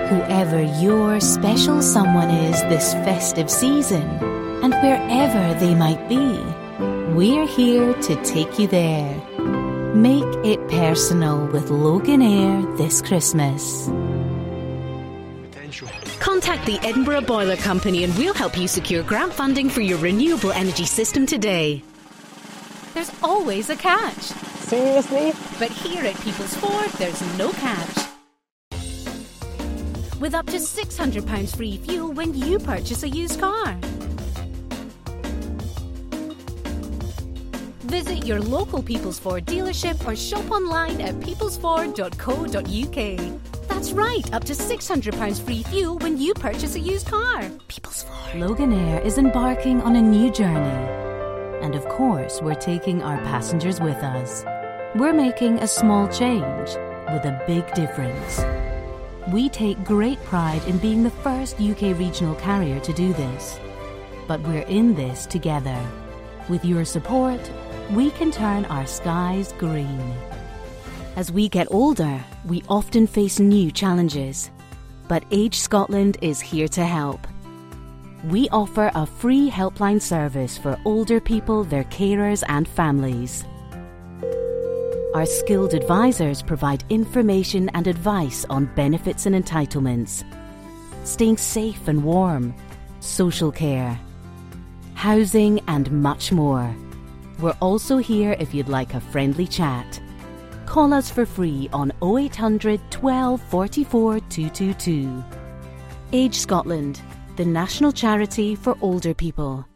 Whoever your special someone is this festive season, and wherever they might be, we're here to take you there. Make it personal with Loganair this Christmas. Contact the Edinburgh Boiler Company and we'll help you secure grant funding for your renewable energy system today. There's always a catch. Seriously? But here at People's Ford, there's no catch. With up to £600 free fuel when you purchase a used car. Visit your local People's Ford dealership or shop online at peoplesford.co.uk. That's right, up to £600 free fuel when you purchase a used car. People's Ford. Loganair is embarking on a new journey. And of course, we're taking our passengers with us. We're making a small change with a big difference. We take great pride in being the first UK regional carrier to do this. But we're in this together. With your support, we can turn our skies green. As we get older, we often face new challenges. But Age Scotland is here to help. We offer a free helpline service for older people, their carers and families. Our skilled advisors provide information and advice on benefits and entitlements, staying safe and warm, social care, housing and much more. We're also here if you'd like a friendly chat. Call us for free on 0800 12 44 222. Age Scotland, the national charity for older people.